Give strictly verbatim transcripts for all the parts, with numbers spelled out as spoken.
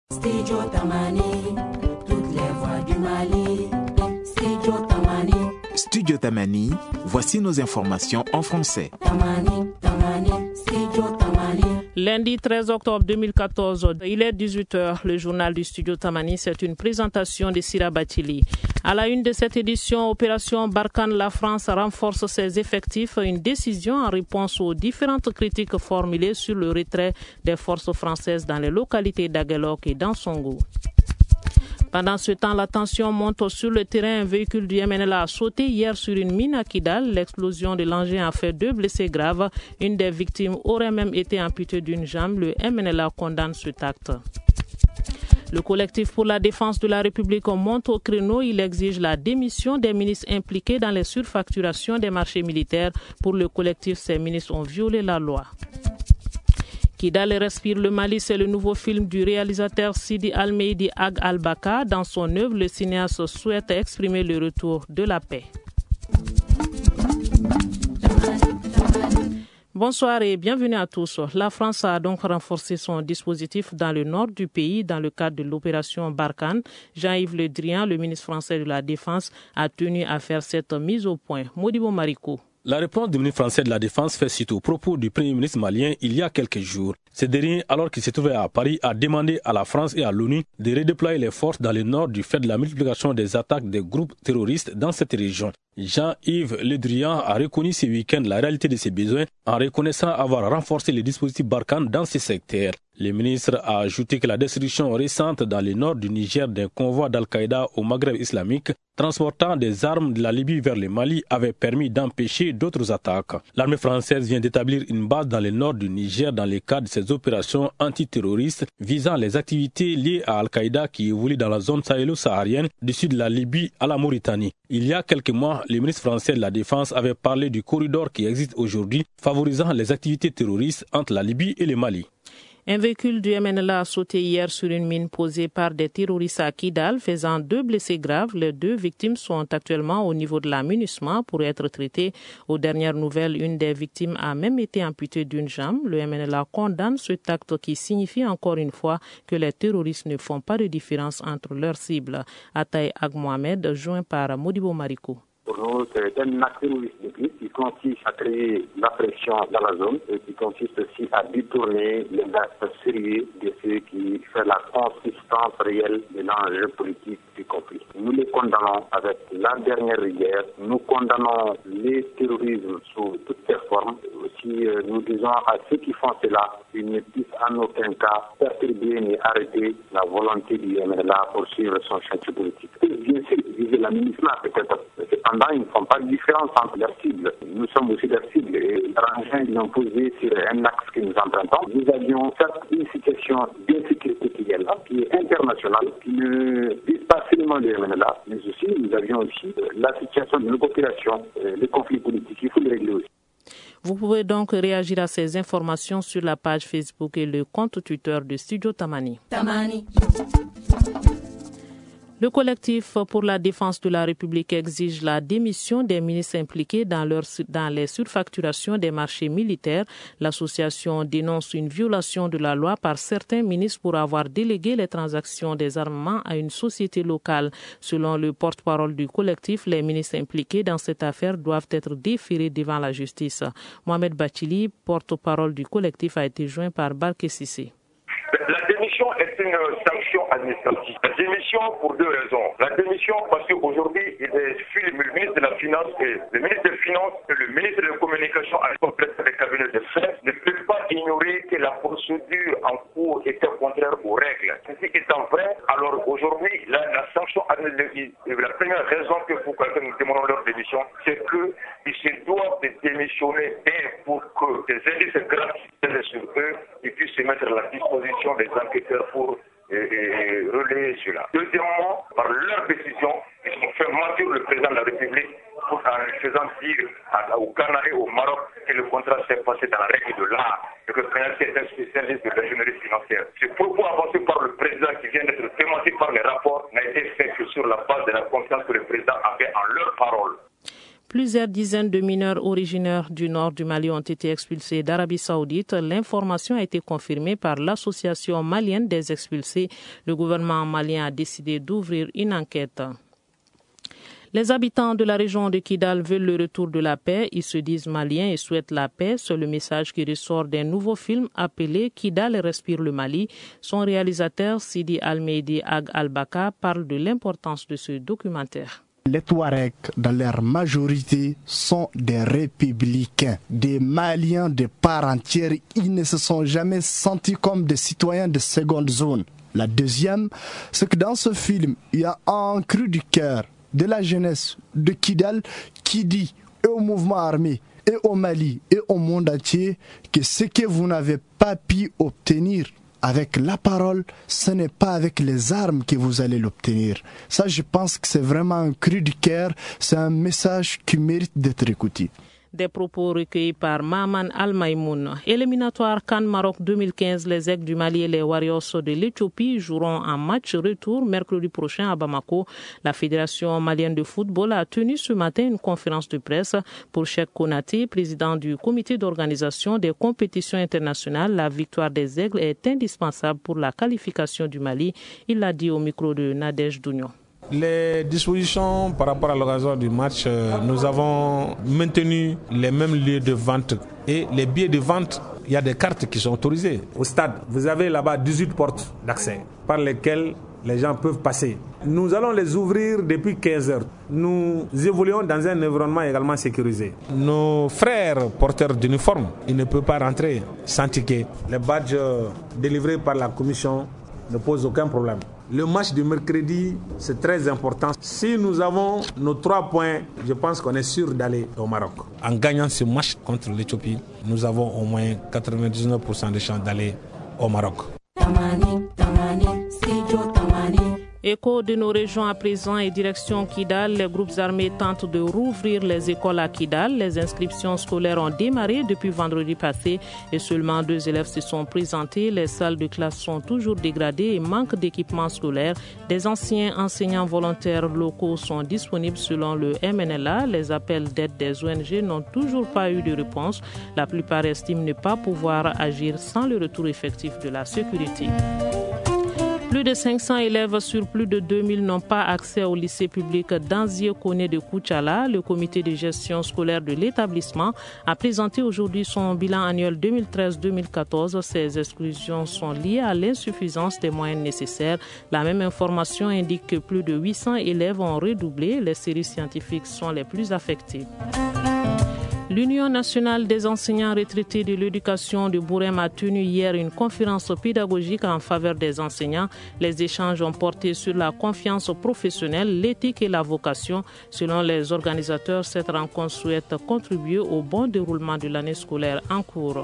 Studio Tamani, toutes les voix du Mali. Studio Tamani. Studio Tamani, voici nos informations en français. Tamani, Tamani, Studio Tamani. Lundi treize octobre deux mille quatorze, il est dix-huit heures. Le journal du Studio Tamani, c'est une présentation de Sira Batili. À la une de cette édition, Opération Barkhane, la France renforce ses effectifs. Une décision en réponse aux différentes critiques formulées sur le retrait des forces françaises dans les localités d'Aguelok et d'Ansongo. Pendant ce temps, la tension monte sur le terrain. Un véhicule du M N L A a sauté hier sur une mine à Kidal. L'explosion de l'engin a fait deux blessés graves. Une des victimes aurait même été amputée d'une jambe. Le M N L A condamne cet acte. Le collectif pour la défense de la République monte au créneau. Il exige la démission des ministres impliqués dans les surfacturations des marchés militaires. Pour le collectif, ces ministres ont violé la loi. Kidal respire le Mali, c'est le nouveau film du réalisateur Sidi Almeidi Ag Al-Baka. Dans son œuvre, le cinéaste souhaite exprimer le retour de la paix. Bonsoir et bienvenue à tous. La France a donc renforcé son dispositif dans le nord du pays dans le cadre de l'opération Barkhane. Jean-Yves Le Drian, le ministre français de la Défense, a tenu à faire cette mise au point. Modibo Marico. La réponse du ministre français de la Défense fait suite aux propos du Premier ministre malien il y a quelques jours. Ce dernier, alors qu'il se trouvait à Paris, a demandé à la France et à l'ONU de redéployer les forces dans le nord du fait de la multiplication des attaques des groupes terroristes dans cette région. Jean-Yves Le Drian a reconnu ce week-end la réalité de ses besoins en reconnaissant avoir renforcé les dispositifs Barkhane dans ces secteurs. Le ministre a ajouté que la destruction récente dans le nord du Niger d'un convoi d'Al-Qaïda au Maghreb islamique transportant des armes de la Libye vers le Mali avait permis d'empêcher d'autres attaques. L'armée française vient d'établir une base dans le nord du Niger dans le cadre de ses opérations antiterroristes visant les activités liées à Al-Qaïda qui évoluent dans la zone sahélo-saharienne du sud de la Libye à la Mauritanie. Il y a quelques mois, le ministre français de la Défense avait parlé du corridor qui existe aujourd'hui, favorisant les activités terroristes entre la Libye et le Mali. Un véhicule du M N L A a sauté hier sur une mine posée par des terroristes à Kidal, faisant deux blessés graves. Les deux victimes sont actuellement au niveau de l'aménagement pour être traitées. Aux dernières nouvelles, une des victimes a même été amputée d'une jambe. Le M N L A condamne cet acte qui signifie encore une fois que les terroristes ne font pas de différence entre leurs cibles. Ataï Ag Mohamed, joint par Modibo Marico. Pour nous, c'est un acte terroriste qui consiste à créer la pression dans la zone et qui consiste aussi à détourner les actes sérieux de ceux qui font la consistance réelle de l'enjeu politique du conflit. Nous les condamnons avec la dernière rigueur. Nous condamnons les terrorismes sous toutes ses formes. Aussi, euh, nous disons à ceux qui font cela qu'ils ne puissent en aucun cas perturber ni arrêter la volonté du M N L A pour suivre son chantier politique. Et bien sûr, viser l'aménagement peut-être. Cependant, ils ne font pas de différence entre leurs cibles. Nous sommes aussi leurs cibles. Et les ils ont posé sur un axe que nous empruntons. Nous avions certes une situation d'insécurité qui est là, qui est internationale, qui ne vise pas seulement le M N L A, mais aussi nous avions aussi la situation de nos populations, les conflits politiques. Il faut les régler aussi. Vous pouvez donc réagir à ces informations sur la page Facebook et le compte Twitter de Studio Tamani. Tamani. Le collectif pour la défense de la République exige la démission des ministres impliqués dans, leur, dans les surfacturations des marchés militaires. L'association dénonce une violation de la loi par certains ministres pour avoir délégué les transactions des armements à une société locale. Selon le porte-parole du collectif, les ministres impliqués dans cette affaire doivent être déférés devant la justice. Mohamed Bachili, porte-parole du collectif, a été joint par Barké Sissé. La démission est une sanction administrative. La démission pour deux raisons. La démission parce qu'aujourd'hui, il suit le ministre de la Finance et le ministre des Finances et le ministre de la Communication à complète des cabinets de fait ne peuvent pas ignorer que la procédure en cours était contraire aux règles. Ceci étant vrai, alors aujourd'hui, la, la sanction administrative, la première raison que pour laquelle nous demandons leur démission, c'est qu'ils se doivent de démissionner et pour que des indices graves sur eux, ils puissent se mettre à la disposition des enquêteurs pour et, et relayer cela. Deuxièmement, par leur décision, ils ont fait mentir le président de la République pour, en faisant dire à, au Ghana et au Maroc que le contrat s'est passé dans la règle de l'art et que le président est un spécialiste de l'ingénierie financière. Ce propos avancé par le président qui vient d'être démenti par les rapports n'a été fait que sur la base de la confiance que le président avait en leur parole. Plusieurs dizaines de mineurs originaires du nord du Mali ont été expulsés d'Arabie Saoudite. L'information a été confirmée par l'association malienne des expulsés. Le gouvernement malien a décidé d'ouvrir une enquête. Les habitants de la région de Kidal veulent le retour de la paix. Ils se disent maliens et souhaitent la paix. C'est le message qui ressort d'un nouveau film appelé Kidal respire le Mali. Son réalisateur, Sidi Almeidi Ag Al-Baka, parle de l'importance de ce documentaire. Les Touaregs, dans leur majorité, sont des républicains, des Maliens de part entière. Ils ne se sont jamais sentis comme des citoyens de seconde zone. La deuxième, c'est que dans ce film, il y a un cri du cœur de la jeunesse de Kidal qui dit et au mouvement armé, et au Mali, et au monde entier, que ce que vous n'avez pas pu obtenir avec la parole, ce n'est pas avec les armes que vous allez l'obtenir. Ça, je pense que c'est vraiment un cri du cœur, c'est un message qui mérite d'être écouté. Des propos recueillis par Maman Al-Maïmoun. Éliminatoire CAN Maroc deux mille quinze, les Aigles du Mali et les Warriors de l'Éthiopie joueront un match retour mercredi prochain à Bamako. La Fédération malienne de football a tenu ce matin une conférence de presse. Pour Cheikh Konaté, président du comité d'organisation des compétitions internationales, la victoire des Aigles est indispensable pour la qualification du Mali. Il l'a dit au micro de Nadège Dounion. Les dispositions par rapport à l'organisation du match, nous avons maintenu les mêmes lieux de vente et les billets de vente, il y a des cartes qui sont autorisées. Au stade, vous avez là-bas dix-huit portes d'accès par lesquelles les gens peuvent passer. Nous allons les ouvrir depuis quinze heures. Nous évoluons dans un environnement également sécurisé. Nos frères porteurs d'uniformes, ils ne peuvent pas rentrer sans ticket. Les badges délivrés par la commission ne posent aucun problème. Le match du mercredi, c'est très important. Si nous avons nos trois points, je pense qu'on est sûr d'aller au Maroc. En gagnant ce match contre l'Éthiopie, nous avons au moins quatre-vingt-dix-neuf pour cent de chances d'aller au Maroc. Tamani, tamani, studio tamani. Écho de nos régions à présent et direction Kidal, les groupes armés tentent de rouvrir les écoles à Kidal. Les inscriptions scolaires ont démarré depuis vendredi passé et seulement deux élèves se sont présentés. Les salles de classe sont toujours dégradées et manquent d'équipements scolaires. Des anciens enseignants volontaires locaux sont disponibles selon le M N L A. Les appels d'aide des O N G n'ont toujours pas eu de réponse. La plupart estiment ne pas pouvoir agir sans le retour effectif de la sécurité. Plus de cinq cents élèves sur plus de deux mille n'ont pas accès au lycée public d'Anzié-Koné de Koutchala. Le comité de gestion scolaire de l'établissement a présenté aujourd'hui son bilan annuel deux mille treize deux mille quatorze. Ces exclusions sont liées à l'insuffisance des moyens nécessaires. La même information indique que plus de huit cents élèves ont redoublé. Les séries scientifiques sont les plus affectées. L'Union nationale des enseignants retraités de l'éducation de Bourem a tenu hier une conférence pédagogique en faveur des enseignants. Les échanges ont porté sur la confiance professionnelle, l'éthique et la vocation. Selon les organisateurs, cette rencontre souhaite contribuer au bon déroulement de l'année scolaire en cours.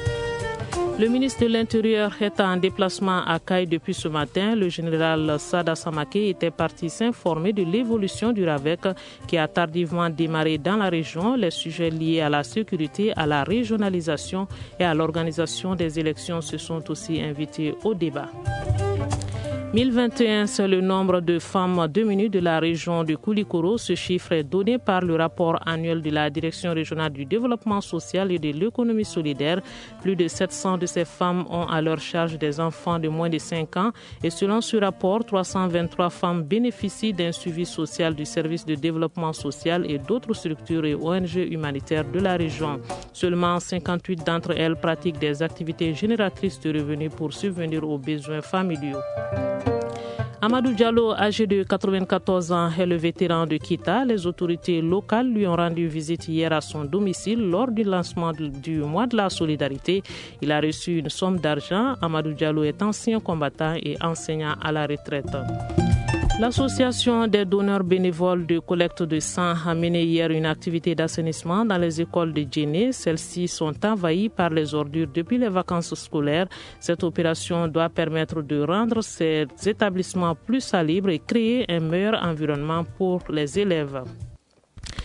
Le ministre de l'Intérieur est en déplacement à Caille depuis ce matin. Le général Sada Samake était parti s'informer de l'évolution du RAVEC qui a tardivement démarré dans la région. Les sujets liés à la sécurité, à la régionalisation et à l'organisation des élections se sont aussi invités au débat. mille vingt et un, c'est le nombre de femmes démunies de la région de Koulikoro. Ce chiffre est donné par le rapport annuel de la Direction régionale du développement social et de l'économie solidaire. Plus de sept cents de ces femmes ont à leur charge des enfants de moins de cinq ans. Et selon ce rapport, trois cent vingt-trois femmes bénéficient d'un suivi social du service de développement social et d'autres structures et O N G humanitaires de la région. Seulement cinquante-huit d'entre elles pratiquent des activités génératrices de revenus pour subvenir aux besoins familiaux. Amadou Diallo, âgé de quatre-vingt-quatorze ans, est le vétéran de Kita. Les autorités locales lui ont rendu visite hier à son domicile lors du lancement du mois de la solidarité. Il a reçu une somme d'argent. Amadou Diallo est ancien combattant et enseignant à la retraite. L'association des donneurs bénévoles de collecte de sang a mené hier une activité d'assainissement dans les écoles de Djéné. Celles-ci sont envahies par les ordures depuis les vacances scolaires. Cette opération doit permettre de rendre ces établissements plus salubres et créer un meilleur environnement pour les élèves.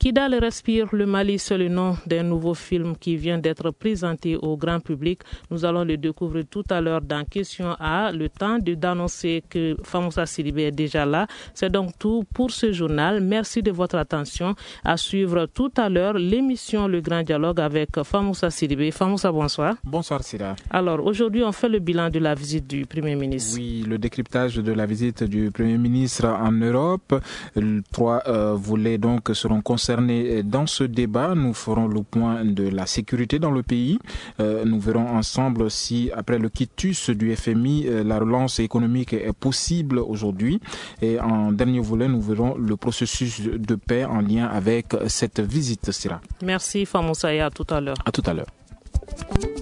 Kidal respire le Mali, c'est le nom d'un nouveau film qui vient d'être présenté au grand public. Nous allons le découvrir tout à l'heure dans Question A. Le temps de d'annoncer que Famoussa Sidibé est déjà là. C'est donc tout pour ce journal. Merci de votre attention. À suivre tout à l'heure l'émission Le Grand Dialogue avec Famoussa Sidibé. Famoussa, bonsoir. Bonsoir Sira. Alors aujourd'hui, on fait le bilan de la visite du Premier ministre. Oui, le décryptage de la visite du Premier ministre en Europe. Trois euh, volets donc seront concernés dans ce débat. Nous ferons le point de la sécurité dans le pays. Euh, nous verrons ensemble si, après le quitus du F M I, euh, la relance économique est possible aujourd'hui. Et en dernier volet, nous verrons le processus de paix en lien avec cette visite, Sira. Merci Famoussa et à tout à l'heure. À tout à l'heure.